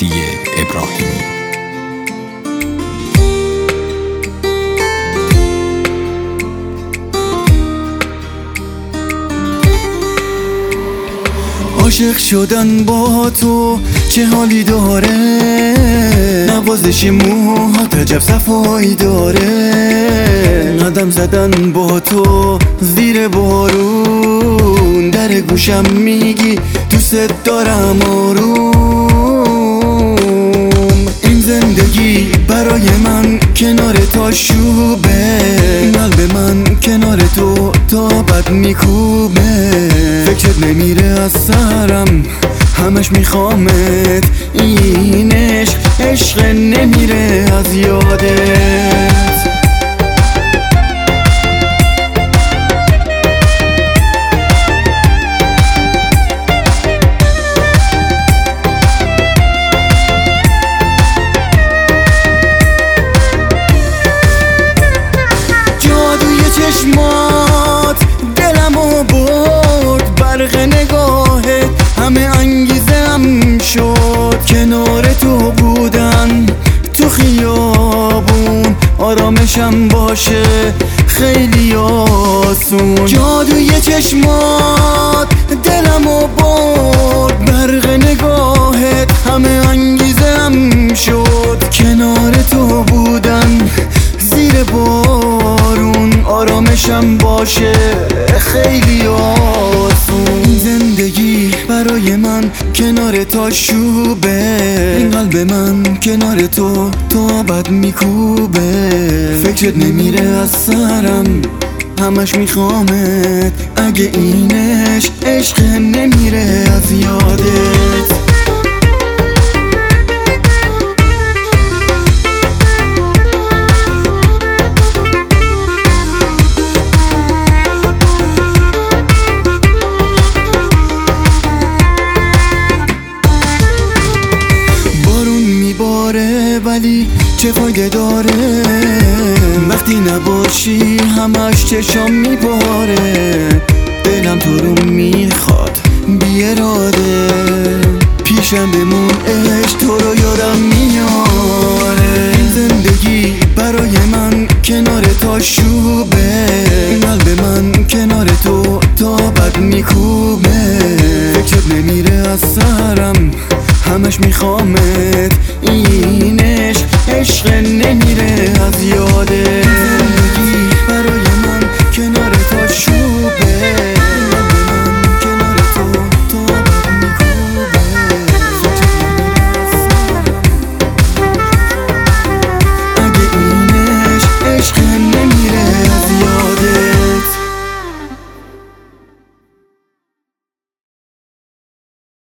مهدی ابراهیمی. عاشق شدن با تو چه حالی داره، نوازش موهات عجب صفایی داره، قدم زدن با تو زیر بارون، در گوشم میگی دوست دارم آروم. این زندگی برای من کنار تا شوبه، قلب من کنار تو تا بد میکوبه، فکرت نمیره از سرم همش میخوامت، این عشق نمیره از یادت. چشمات دلمو برد، برق نگاهت همه انگیزم شد، کنار تو بودن تو خیابون آرامشم باشه خیلی آسون. جادوی چشمات دلمو برد، برق نگاهت همه انگیزم شد، کنار تو بودن زیر بارون آرامشم باشه خیلی آسون. زندگی برای من کنار تا شوبه، این قلب من کنار تو تا بد میکوبه، فکرت نمیره از سرم همش میخوامت، اگه این عشق نمیره از یادت. ولی چه فایده داره وقتی نباشی، همش چشام میباره، دلم تو رو میخواد بی اراده، پیشم بمون عشق تو رو یادم میاره. زندگی برای من کنار تا شوبه، قلب من کنار تو تا بد میکوبه، فکرت نمیره از سرم همش میخوامت، این عشق نمیره از یادت.